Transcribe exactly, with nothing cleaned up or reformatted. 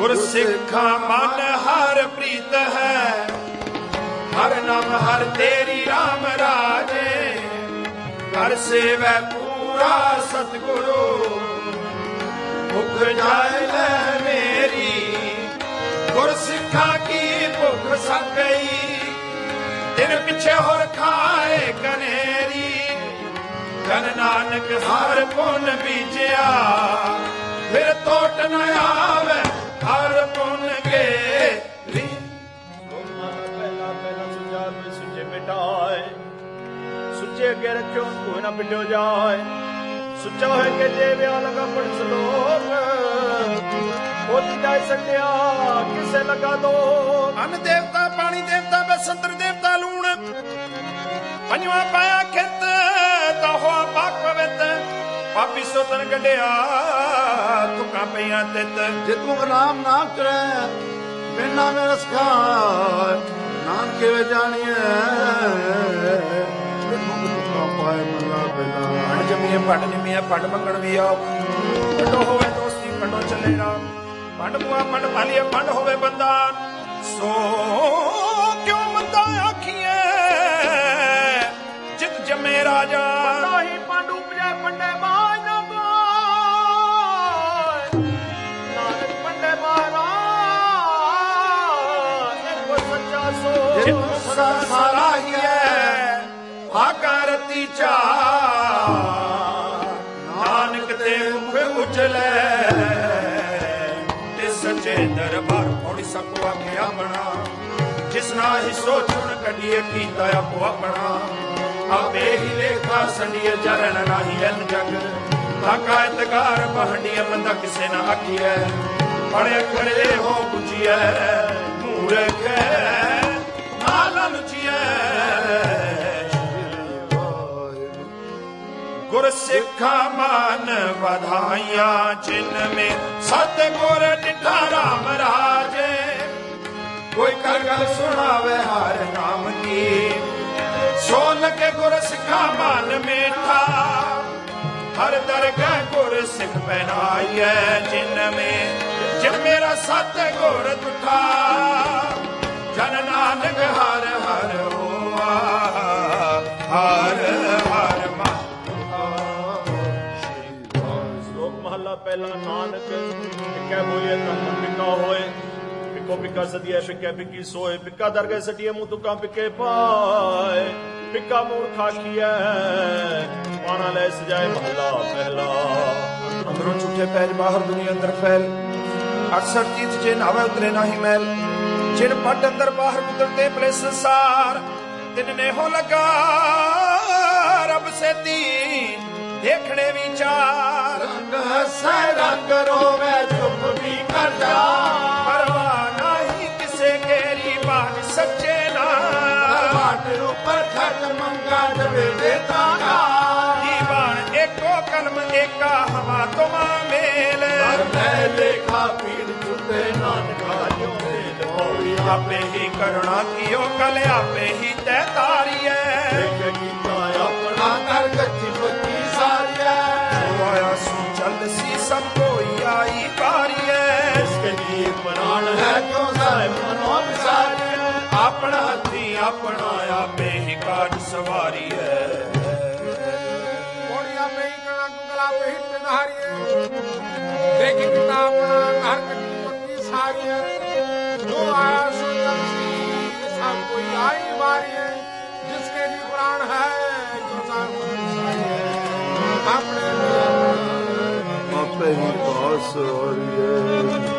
गुरसिखा मन हर प्रीत है, हर नाम हर तेरी राम राजे। हर सेवै पूरा सतगुरु, भुख जाए ले मेरी। गुरसिखा की भुख सक गई, दिन पिछे होर खाए कनेरी। धन नानक हर पुन बीजिया, फिर तोट न आवे हर पुन गेरी। पहला पहला सुझा में सुझे मिटाए, सुचे अगे रखो कोई ना पिटो जाए। सुचा है के जे व्या लगा पढ़ सलोक, होती जाए सटिया किसे लगा दो। अन्न देवता पानी देवता बसंतर देवता लूण, पंजवा पाया खित ता होआ पाक पवित। पापी सोतन कढ़िया तुका पईया तित। जे तू नाम ना करे बिना में रस खा, नानके वे जानिए तुका पाए मल्ला बिना। अण जमीए पट निमिए पट मंगण भी आओ, पटो होवे दोस्ती पटो चले राम। पंड मुआ पंड पालिए पंड होवे बंदा, सो क्यों बंदा आखिए जित जमे राजा। ही पंड उपजे पंडे बाज ना पाए, नानक पंडे बारा एक सच्चा सो। जित सारा ही है आकारती चा, नानक दे मुख उजले। सच्चे दरबार थोड़ी सको आख्या बना, जिसना ही सोचुन कढ़िए कीता आपो अपना। आपे ही लेखा संडिए चरण नाही अन जग, ताकायतगार बहंडिए बंदा किसे ना आखिए। पढ़े खड़े हो बुझिए मूर्ख नाला लुचिए। गुरसिखा मान बधाइया, जिन में सतगुर डिठा राम राजे। कोई कर गल सुनावे हर नाम की, सो लगे गुरसिखा मान मीठा। हर दरगाह गुरसिख पहनाइए, जिन में जिन मेरा सतगुर तुठा। जन नानक हर हर होआ, हर हर पहला नानक पिका बोलिए तम पिका होए। पिको पिका सदिया पिके पिकी सोए, पिका दरगह सटिए मुंह तुका पिके पाए। पिका मूर खाखिया पाना ले सजाए महला पहला। अंदरों झूठे पैर बाहर दुनिया अंदर फैल, अड़सठ तीर्थ जे नावे उतरे नाही मैल। जिन पट अंदर बाहर उतरते पले संसार, तिन ने हो लगा रब से तीन देखने विचार। रंग हंसे रंग रोवे चुप भी कर जा, परवाह नहीं किसे केरी बात सच्चे ना। बाट ऊपर खट मंगा जबे देता ना, दीवान एको कलम एका हवा तुमा मेल। लेखा पीड़ छुटे नानका जो मेल होई। आपे ही करुणा कियो कल आपे ही तय तारी है। अपना कर गच्ची पच्ची सारी है, आया सू चल सी सब कोई आई बारी है। इसके लिए प्राण है क्यों सारे मनो सारी है। अपना हथी अपना आपे ही काज सवारी है। मोड़िया पे ही कणा कुंगला पे ही टेधारी है। देखी पिता अपना घर कटी पक्की सारी है। जो आया सो चल सी सब कोई आई बारी है। जिसके लिए प्राण है जो सारी है, अपने आपे ही पास हो रही है।